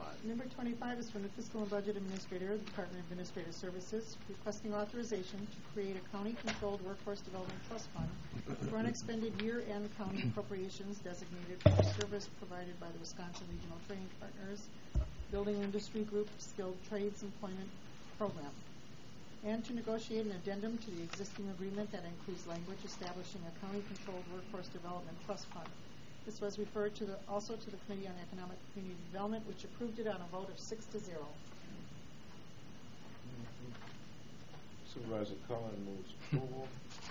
Number 25 is from the Fiscal and Budget Administrator, the Department of Administrative Services, requesting authorization to create a county-controlled workforce development trust fund for unexpended year-end county appropriations designated for service provided by the Wisconsin Regional Training Partners Building Industry Group Skilled Trades Employment Program, and to negotiate an addendum to the existing agreement that includes language establishing a county-controlled workforce development trust fund. This was referred to also to the Committee on Economic Community Development, which approved it on a vote of 6-0. Supervisor Cullen moves approval.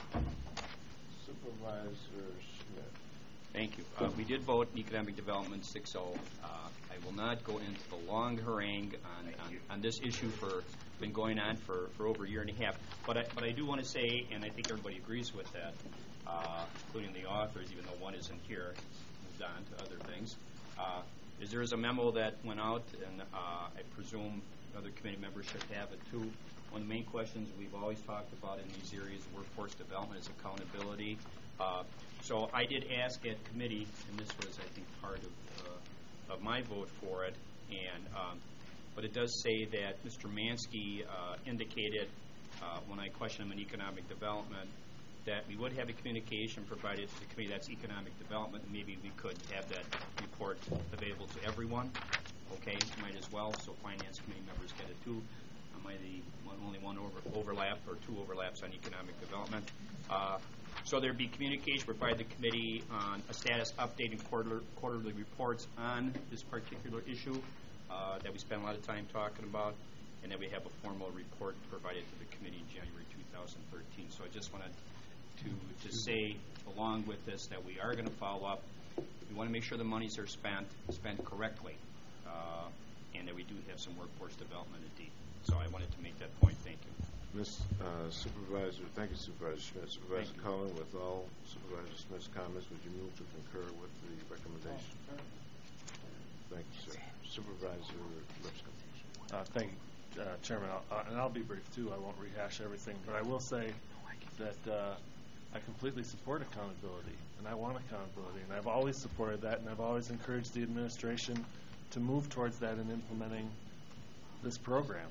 Supervisor Schmidt. Thank you. We did vote in Economic Development 6-0. I will not go into the long harangue on this issue been going on for over a year and a half. But I do want to say, and I think everybody agrees with that, including the authors, even though one isn't here, moved on to other things, is there is a memo that went out, and I presume other committee members should have it too. One of the main questions we've always talked about in these areas of workforce development is accountability. So I did ask at committee, and this was, I think, part of my vote for it, and but it does say that Mr. Mansky indicated when I questioned him in economic development that we would have a communication provided to the committee that's economic development. Maybe we could have that report available to everyone. Okay, might as well, so finance committee members get it too. Am I the only one overlap or two overlaps on economic development? So there'd be communication provided to the committee on a status update and quarterly reports on this particular issue that we spent a lot of time talking about, and then we have a formal report provided to the committee in January 2013. So I just wanted to say, along with this, that we are going to follow up. We want to make sure the monies are spent correctly, and that we do have some workforce development indeed. So I wanted to make that point. Thank you. Supervisor, thank you, Supervisor Schmidt. Supervisor Cullen, with all Supervisor Schmidt's comments, would you move to concur with the recommendation? Thank you, sir. Supervisor Lipscomb. Thank you, Chairman. And I'll be brief, too. I won't rehash everything. But I will say that I completely support accountability, and I want accountability. And I've always supported that, and I've always encouraged the administration to move towards that in implementing this program.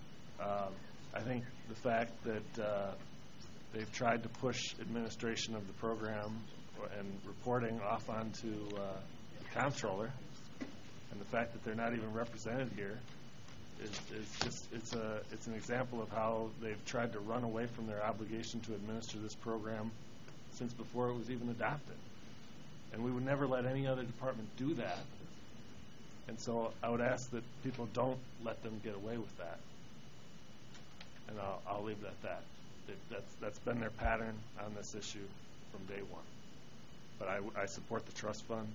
I think the fact that they've tried to push administration of the program and reporting off onto the comptroller, and the fact that they're not even represented here is just it's an example of how they've tried to run away from their obligation to administer this program since before it was even adopted. And we would never let any other department do that. And so I would ask that people don't let them get away with that. And I'll leave it at that. That's been their pattern on this issue from day one. But I support the trust fund.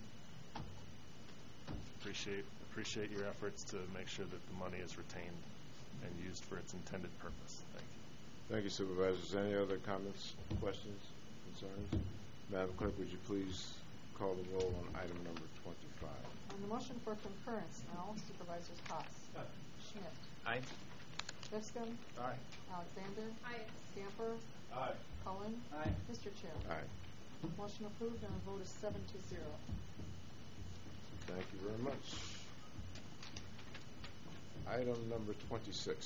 Appreciate your efforts to make sure that the money is retained and used for its intended purpose. Thank you. Thank you, Supervisors. Any other comments, questions, concerns? Madam Clerk, would you please call the roll on item number 25? On the motion for concurrence now, Supervisors Haas. Aye. Schmidt. Aye. Lipscomb. Aye. Alexander. Aye. Scamper. Aye. Cullen. Aye. Mr. Chair. Aye. Motion approved and a vote is 7-0. Thank you very much. Item number 26.